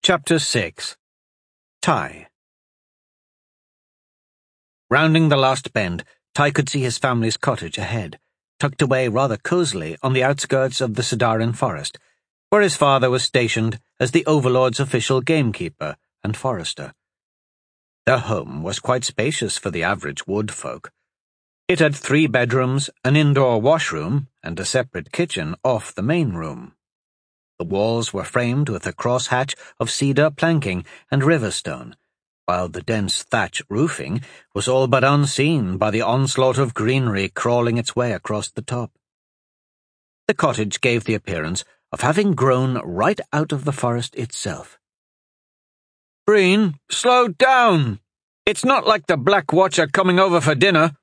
Chapter 6. Ty. Rounding the last bend, Ty could see his family's cottage ahead, tucked away rather cosily on the outskirts of the Sadarin forest, where his father was stationed as the Overlord's official gamekeeper and forester. Their home was quite spacious for the average wood folk. It had 3 bedrooms, an indoor washroom, and a separate kitchen off the main room. The walls were framed with a crosshatch of cedar planking and riverstone, while the dense thatch roofing was all but unseen by the onslaught of greenery crawling its way across the top. The cottage gave the appearance of having grown right out of the forest itself. "Breen, slow down! It's not like the Black Watcher coming over for dinner."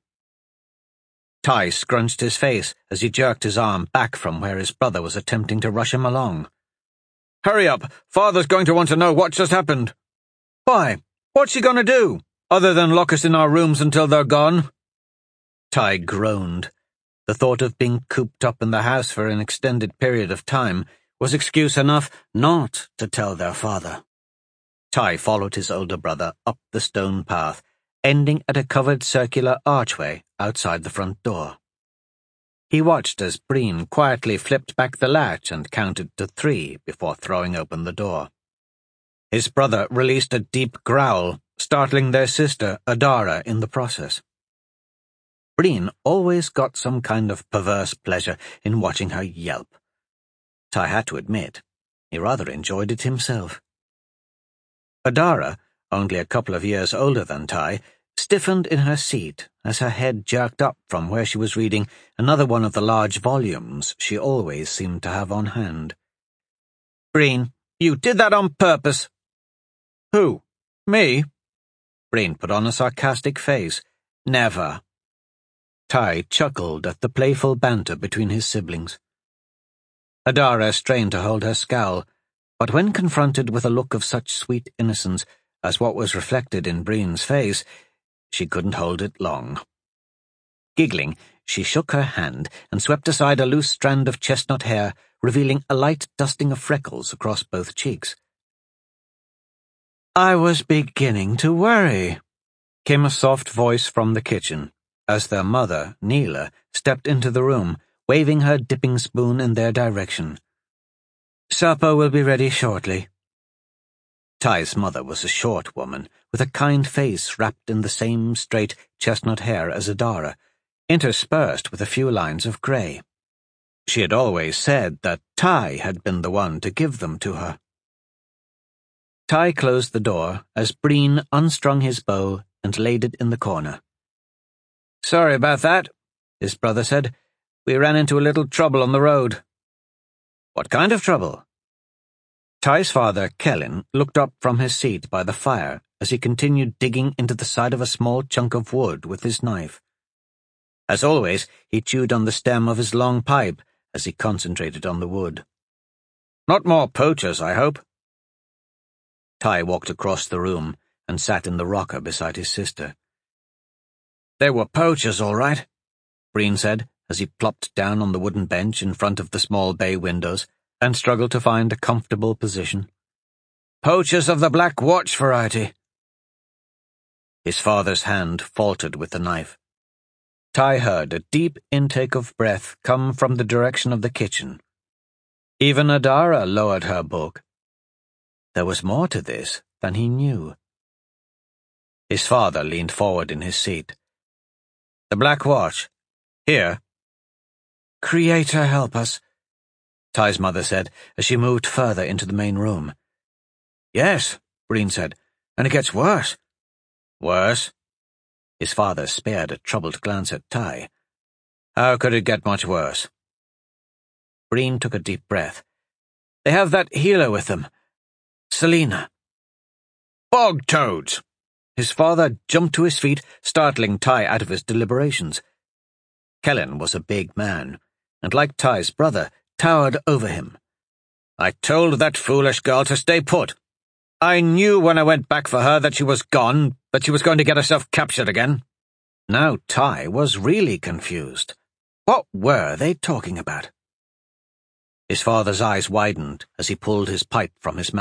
Ty scrunched his face as he jerked his arm back from where his brother was attempting to rush him along. "Hurry up! Father's going to want to know what just happened." "Why? What's he going to do, other than lock us in our rooms until they're gone?" Ty groaned. The thought of being cooped up in the house for an extended period of time was excuse enough not to tell their father. Ty followed his older brother up the stone path, ending at a covered circular archway outside the front door. He watched as Breen quietly flipped back the latch and counted to 3 before throwing open the door. His brother released a deep growl, startling their sister, Adara, in the process. Breen always got some kind of perverse pleasure in watching her yelp. Ty had to admit, he rather enjoyed it himself. Adara, only a couple of years older than Ty, stiffened in her seat as her head jerked up from where she was reading another one of the large volumes she always seemed to have on hand. "Breen, you did that on purpose." "Who? Me?" Breen put on a sarcastic face. "Never." Ty chuckled at the playful banter between his siblings. Adara strained to hold her scowl, but when confronted with a look of such sweet innocence as what was reflected in Breen's face, she couldn't hold it long. Giggling, she shook her hand and swept aside a loose strand of chestnut hair, revealing a light dusting of freckles across both cheeks. "I was beginning to worry," came a soft voice from the kitchen, as their mother, Neela, stepped into the room, waving her dipping spoon in their direction. "Supper will be ready shortly." Ty's mother was a short woman, with a kind face wrapped in the same straight chestnut hair as Adara, interspersed with a few lines of grey. She had always said that Ty had been the one to give them to her. Ty closed the door as Breen unstrung his bow and laid it in the corner. "Sorry about that," his brother said. "We ran into a little trouble on the road." "What kind of trouble?" Ty's father, Kellen, looked up from his seat by the fire as he continued digging into the side of a small chunk of wood with his knife. As always, he chewed on the stem of his long pipe as he concentrated on the wood. "Not more poachers, I hope." Ty walked across the room and sat in the rocker beside his sister. "There were poachers, all right," Breen said as he plopped down on the wooden bench in front of the small bay windows and struggled to find a comfortable position. "Poachers of the Black Watch variety." His father's hand faltered with the knife. Ty heard a deep intake of breath come from the direction of the kitchen. Even Adara lowered her book. There was more to this than he knew. His father leaned forward in his seat. "The Black Watch. Here." "Creator help us," Ty's mother said as she moved further into the main room. "Yes," Breen said, "and it gets worse." "Worse?" His father spared a troubled glance at Ty. "How could it get much worse?" Breen took a deep breath. "They have that healer with them. Selena." "Bog toads!" His father jumped to his feet, startling Ty out of his deliberations. Kellen was a big man, and like Ty's brother, towered over him. "I told that foolish girl to stay put. I knew when I went back for her that she was gone, that she was going to get herself captured again." Now Ty was really confused. What were they talking about? His father's eyes widened as he pulled his pipe from his mouth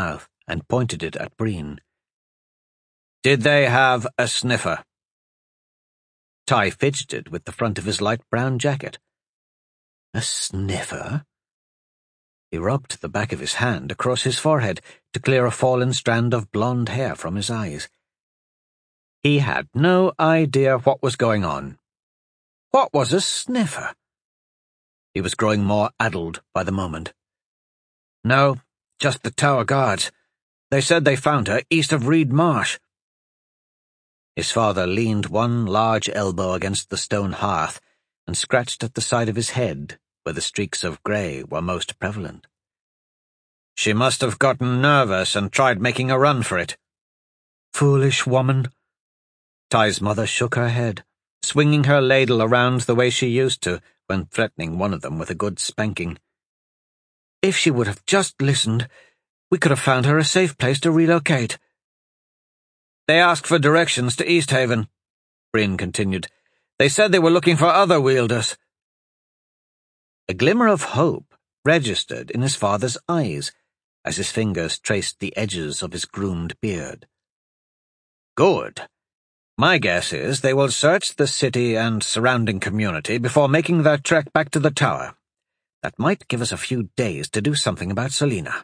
and pointed it at Breen. "Did they have a sniffer?" Ty fidgeted with the front of his light brown jacket. A sniffer? He rubbed the back of his hand across his forehead to clear a fallen strand of blonde hair from his eyes. He had no idea what was going on. What was a sniffer? He was growing more addled by the moment. "No, just the Tower Guards. They said they found her east of Reed Marsh." His father leaned one large elbow against the stone hearth and scratched at the side of his head, where the streaks of grey were most prevalent. "She must have gotten nervous and tried making a run for it." "Foolish woman." Ty's mother shook her head, swinging her ladle around the way she used to when threatening one of them with a good spanking. "If she would have just listened, we could have found her a safe place to relocate." "They asked for directions to East Haven," Breen continued. "They said they were looking for other wielders." A glimmer of hope registered in his father's eyes as his fingers traced the edges of his groomed beard. "Good. My guess is they will search the city and surrounding community before making their trek back to the tower. That might give us a few days to do something about Selina."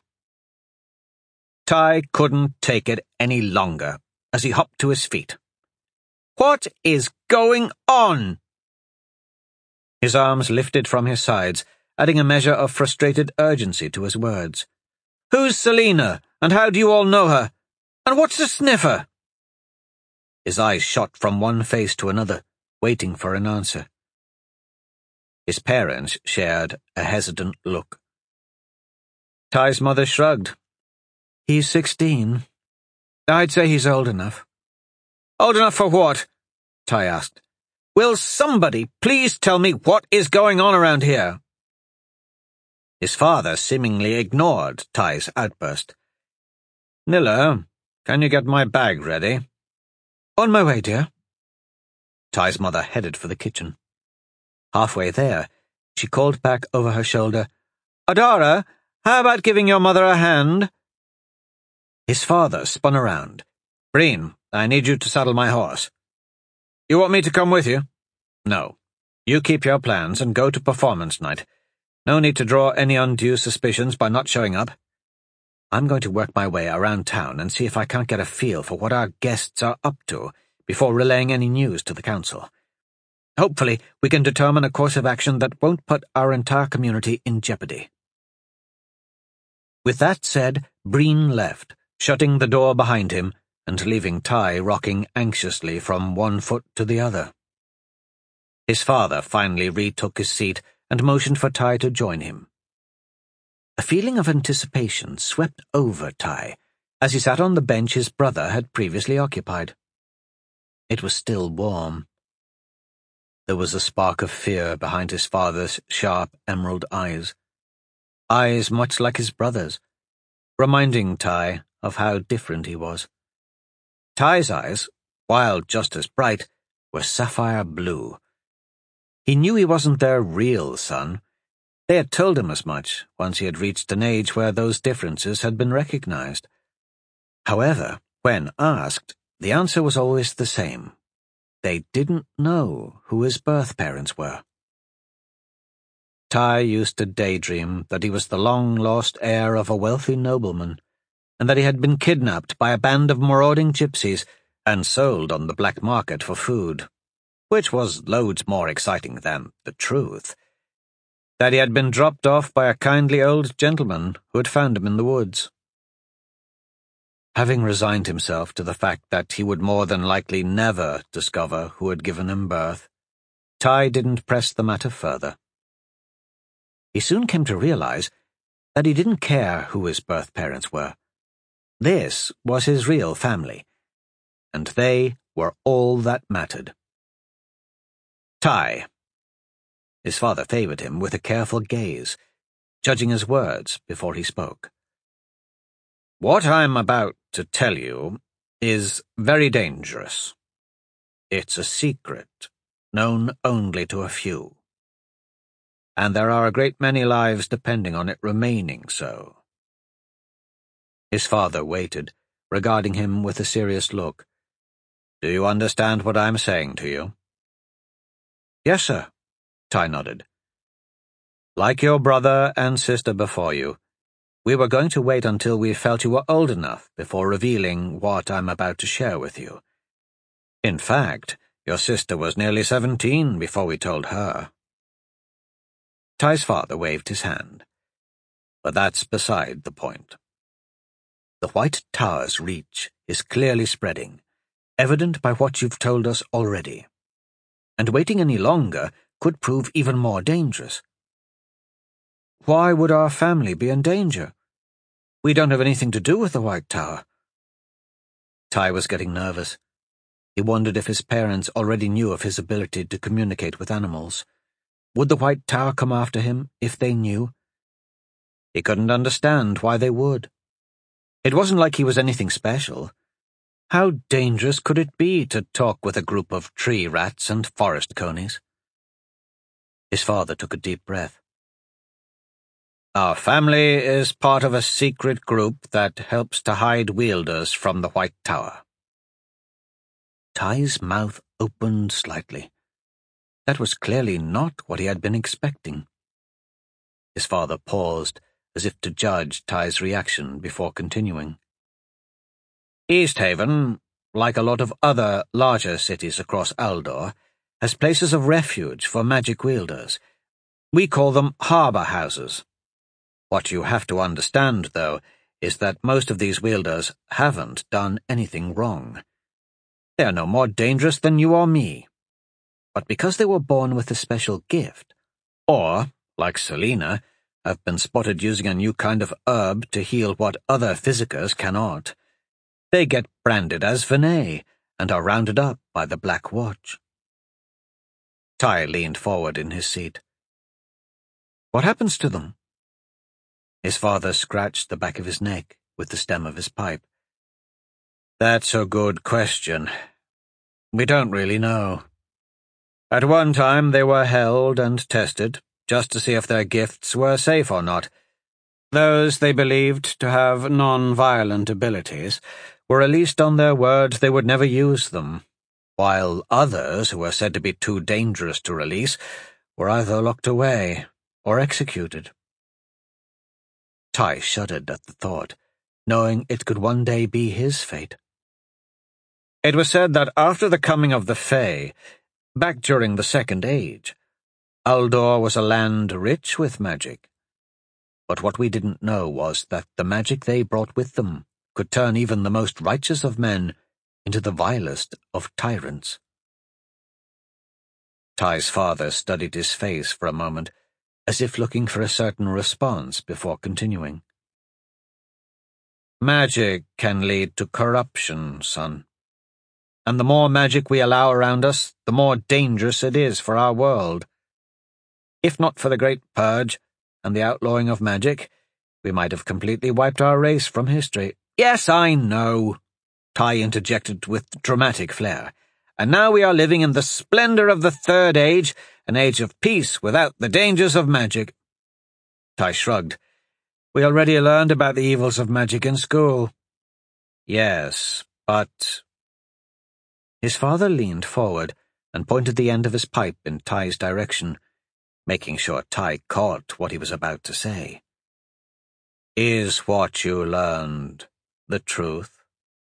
Ty couldn't take it any longer as he hopped to his feet. "What is going on?" His arms lifted from his sides, adding a measure of frustrated urgency to his words. "Who's Selina, and how do you all know her? And what's a sniffer?" His eyes shot from one face to another, waiting for an answer. His parents shared a hesitant look. Ty's mother shrugged. "He's 16. I'd say he's old enough." "Old enough for what?" Ty asked. "Will somebody please tell me what is going on around here?" His father seemingly ignored Ty's outburst. "Nilla, can you get my bag ready?" "On my way, dear." Ty's mother headed for the kitchen. Halfway there, she called back over her shoulder, "Adara, how about giving your mother a hand?" His father spun around. "Breen, I need you to saddle my horse." "You want me to come with you?" "No. You keep your plans and go to performance night. No need to draw any undue suspicions by not showing up. I'm going to work my way around town and see if I can't get a feel for what our guests are up to before relaying any news to the council. Hopefully, we can determine a course of action that won't put our entire community in jeopardy." With that said, Breen left, shutting the door behind him and leaving Ty rocking anxiously from one foot to the other. His father finally retook his seat and motioned for Ty to join him. A feeling of anticipation swept over Ty as he sat on the bench his brother had previously occupied. It was still warm. There was a spark of fear behind his father's sharp emerald eyes much like his brother's, reminding Ty of how different he was. Ty's eyes, while just as bright, were sapphire blue. He knew he wasn't their real son. They had told him as much once he had reached an age where those differences had been recognized. However, when asked, the answer was always the same. They didn't know who his birth parents were. Ty used to daydream that he was the long-lost heir of a wealthy nobleman, and that he had been kidnapped by a band of marauding gypsies and sold on the black market for food, which was loads more exciting than the truth. That he had been dropped off by a kindly old gentleman who had found him in the woods. Having resigned himself to the fact that he would more than likely never discover who had given him birth, Ty didn't press the matter further. He soon came to realize that he didn't care who his birth parents were. This was his real family, and they were all that mattered. Ty. His father favored him with a careful gaze, judging his words before he spoke. What I'm about to tell you is very dangerous. It's a secret, known only to a few. And there are a great many lives depending on it remaining so. His father waited, regarding him with a serious look. "Do you understand what I'm saying to you?" "Yes, sir," Tai nodded. "Like your brother and sister before you, we were going to wait until we felt you were old enough before revealing what I'm about to share with you. In fact, your sister was nearly 17 before we told her." Tai's father waved his hand. "But that's beside the point. The White Tower's reach is clearly spreading, evident by what you've told us already. And waiting any longer could prove even more dangerous." "Why would our family be in danger? We don't have anything to do with the White Tower." Tai was getting nervous. He wondered if his parents already knew of his ability to communicate with animals. Would the White Tower come after him if they knew? He couldn't understand why they would. It wasn't like he was anything special. How dangerous could it be to talk with a group of tree rats and forest conies? His father took a deep breath. "Our family is part of a secret group that helps to hide wielders from the White Tower." Tai's mouth opened slightly. That was clearly not what he had been expecting. His father paused, as if to judge Tai's reaction before continuing. "Easthaven, like a lot of other larger cities across Aldor, has places of refuge for magic wielders. We call them harbor houses. What you have to understand, though, is that most of these wielders haven't done anything wrong. They are no more dangerous than you or me. But because they were born with a special gift, or, like Selena, have been spotted using a new kind of herb to heal what other physicers cannot, they get branded as Vinay and are rounded up by the Black Watch." Tai leaned forward in his seat. "What happens to them?" His father scratched the back of his neck with the stem of his pipe. "That's a good question. We don't really know. At one time they were held and tested, just to see if their gifts were safe or not. Those they believed to have non-violent abilities were released on their word they would never use them, while others, who were said to be too dangerous to release, were either locked away or executed." Tai shuddered at the thought, knowing it could one day be his fate. "It was said that after the coming of the Fae, back during the Second Age, Aldor was a land rich with magic. But what we didn't know was that the magic they brought with them could turn even the most righteous of men into the vilest of tyrants." Tai's father studied his face for a moment, as if looking for a certain response before continuing. "Magic can lead to corruption, son. And the more magic we allow around us, the more dangerous it is for our world. If not for the Great Purge and the outlawing of magic, we might have completely wiped our race from history." "Yes, I know," Tai interjected with dramatic flair. "And now we are living in the splendor of the Third Age, an age of peace without the dangers of magic." Tai shrugged. "We already learned about the evils of magic in school." "Yes, but—" His father leaned forward and pointed the end of his pipe in Tai's direction, making sure Tai caught what he was about to say. "Is what you learned the truth?"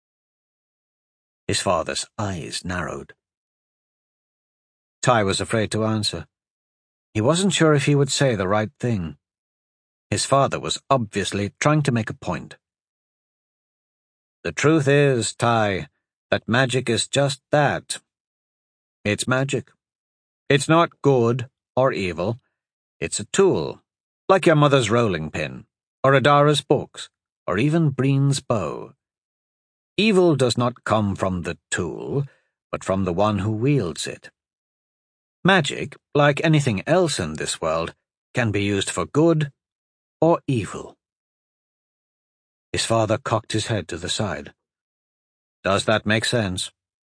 His father's eyes narrowed. Tai was afraid to answer. He wasn't sure if he would say the right thing. His father was obviously trying to make a point. "The truth is, Tai, that magic is just that. It's magic. It's not good or evil. It's a tool, like your mother's rolling pin, or Adara's books, or even Breen's bow. Evil does not come from the tool, but from the one who wields it. Magic, like anything else in this world, can be used for good or evil." His father cocked his head to the side. "Does that make sense?"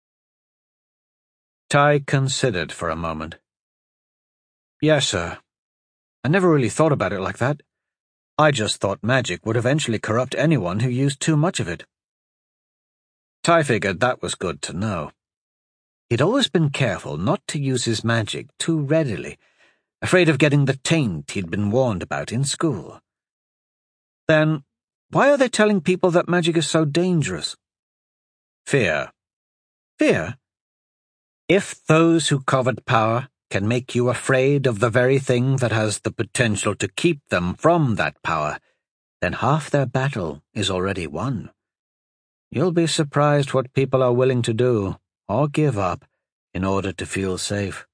Tai considered for a moment. "Yes, sir. I never really thought about it like that. I just thought magic would eventually corrupt anyone who used too much of it. Ty figured that was good to know. He'd always been careful not to use his magic too readily, afraid of getting the taint he'd been warned about in school. Then, why are they telling people that magic is so dangerous? Fear. Fear? If those who covet power can make you afraid of the very thing that has the potential to keep them from that power, then half their battle is already won. You'll be surprised what people are willing to do, or give up, in order to feel safe.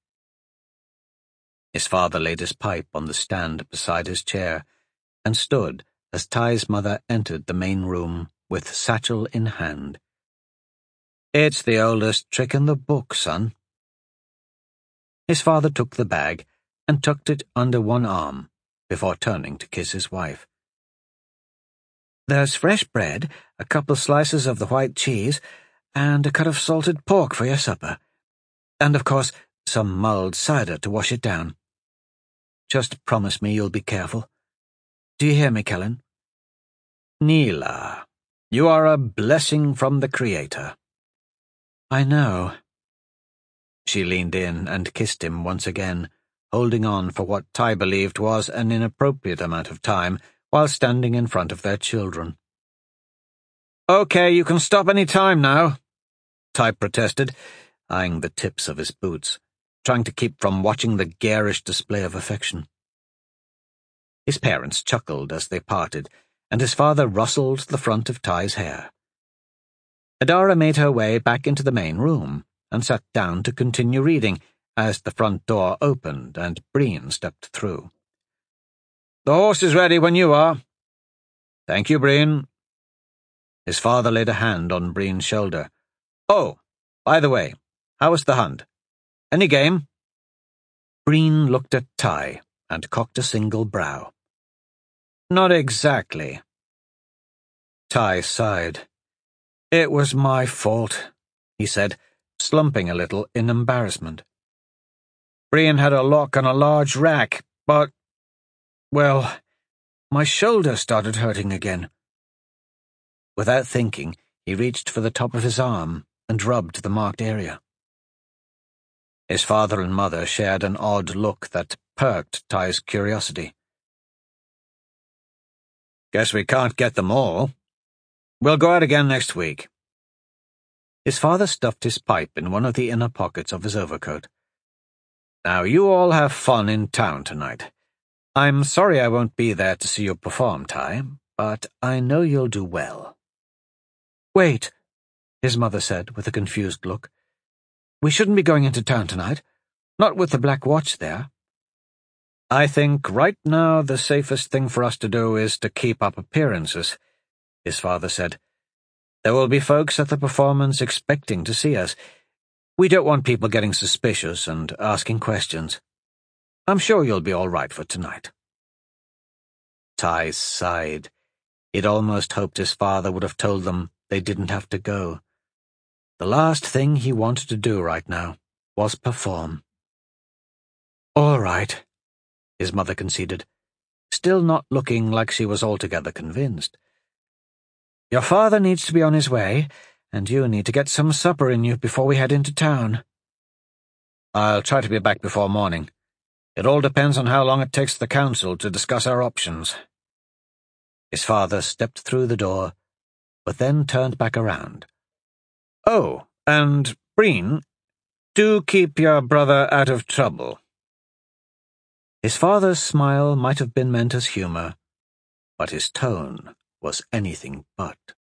His father laid his pipe on the stand beside his chair, and stood as Ty's mother entered the main room with satchel in hand. "It's the oldest trick in the book, son." His father took the bag and tucked it under one arm before turning to kiss his wife. "There's fresh bread, a couple slices of the white cheese, and a cut of salted pork for your supper. And, of course, some mulled cider to wash it down. Just promise me you'll be careful. Do you hear me, Kellen?" "Neela, you are a blessing from the Creator." "I know." She leaned in and kissed him once again, holding on for what Ty believed was an inappropriate amount of time while standing in front of their children. "Okay, you can stop any time now," Ty protested, eyeing the tips of his boots, trying to keep from watching the garish display of affection. His parents chuckled as they parted, and his father rustled the front of Ty's hair. Adara made her way back into the main room and sat down to continue reading as the front door opened and Breen stepped through. "The horse is ready when you are." "Thank you, Breen." His father laid a hand on Breen's shoulder. "Oh, by the way, how was the hunt? Any game?" Breen looked at Ty and cocked a single brow. "Not exactly." Ty sighed. "It was my fault," he said, slumping a little in embarrassment. "Breen had a lock on a large rack, but, well, my shoulder started hurting again." Without thinking, he reached for the top of his arm and rubbed the marked area. His father and mother shared an odd look that perked Ty's curiosity. "Guess we can't get them all. We'll go out again next week." His father stuffed his pipe in one of the inner pockets of his overcoat. "Now you all have fun in town tonight. I'm sorry I won't be there to see you perform, Ty, but I know you'll do well." "Wait," his mother said with a confused look. "We shouldn't be going into town tonight, not with the Black Watch there." "I think right now the safest thing for us to do is to keep up appearances," his father said. "There will be folks at the performance expecting to see us. We don't want people getting suspicious and asking questions. I'm sure you'll be all right for tonight." Ty sighed. He'd almost hoped his father would have told them they didn't have to go. The last thing he wanted to do right now was perform. "All right," his mother conceded, still not looking like she was altogether convinced. "Your father needs to be on his way, and you need to get some supper in you before we head into town." "I'll try to be back before morning. It all depends on how long it takes the council to discuss our options." His father stepped through the door, but then turned back around. "Oh, and, Breen, do keep your brother out of trouble." His father's smile might have been meant as humor, but his tone was anything but.